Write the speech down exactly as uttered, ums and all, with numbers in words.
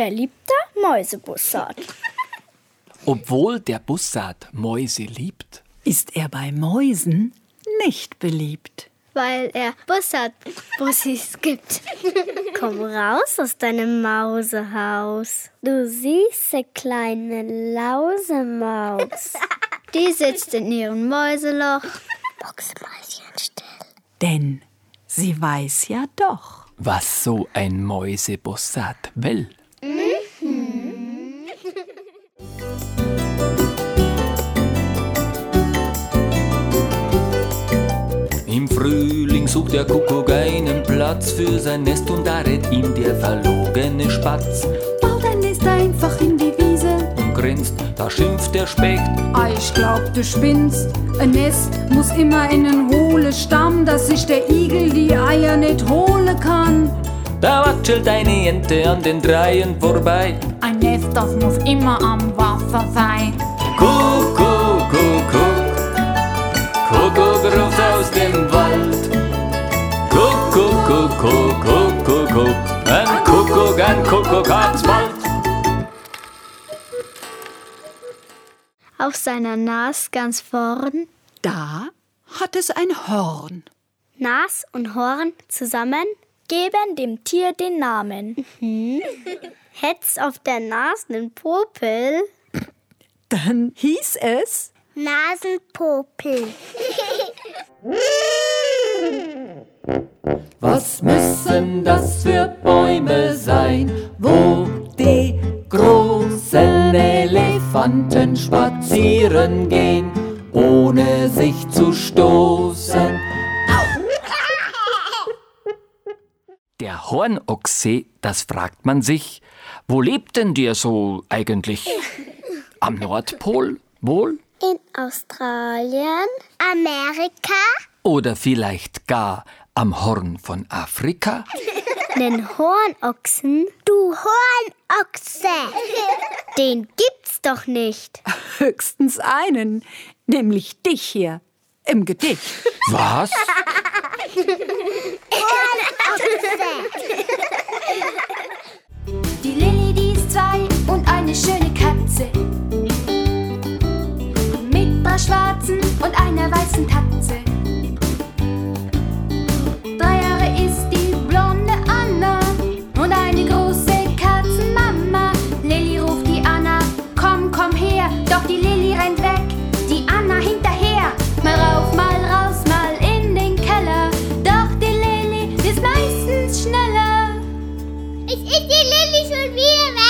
beliebter Mäusebussard. Obwohl der Bussard Mäuse liebt, ist er bei Mäusen nicht beliebt. Weil er Bussard-Bussis gibt. Komm raus aus deinem Mausehaus. Du süße kleine Lausemaus. Die sitzt in ihrem Mäuseloch. Boxmäuschen still. Denn sie weiß ja doch, was so ein Mäusebussard will. Im Frühling sucht der Kuckuck einen Platz für sein Nest und da rät ihm der verlogene Spatz. Bau dein Nest einfach in die Wiese Und grinst, da schimpft der Specht. Ah, ich glaub, du spinnst. Ein Nest muss immer in einen hohlen Stamm, dass sich der Igel die Eier nicht holen kann. Da watschelt eine Ente an den Dreien vorbei. Ein Nest, das muss immer am Wasser sein. Kuckuck, Kuckuck, Kuckuck ruft aus dem Wald. Kuckuck, Kuckuck, Kuckuck, Kuckuck, ein Kuckuck, ein Kuckuck hat's bald. Auf seiner Nase ganz vorn. da hat es ein Horn. Nas und Horn zusammen geben dem Tier den Namen. Mhm. Hätt's auf der Nase nen Popel, Dann hieß es Nasenpopel. Was müssen das für Bäume sein, wo die großen Elefanten spazieren gehen, ohne sich zu stoßen? Der Hornochse, das fragt man sich, wo lebt denn der so eigentlich? Am Nordpol wohl? In Australien, Amerika, Oder vielleicht gar am Horn von Afrika? nen Hornochsen. Du Hornochse! Den gibt's doch nicht. höchstens einen, nämlich dich hier im Gedicht. Was? Die Lilli, die ist zwei und eine schöne Katze. Mit drei schwarzen und einer weißen Tatze. Drei Jahre ist die blonde Anna und eine große Katzenmama. Lilli ruft die Anna, komm, komm her. Doch die Lilli rennt weg, die Anna hinterher. Mal rauf, mal raus, mal in den Keller. Doch die Lilli ist meistens schneller. Ich ist die Lilli schon wieder weg.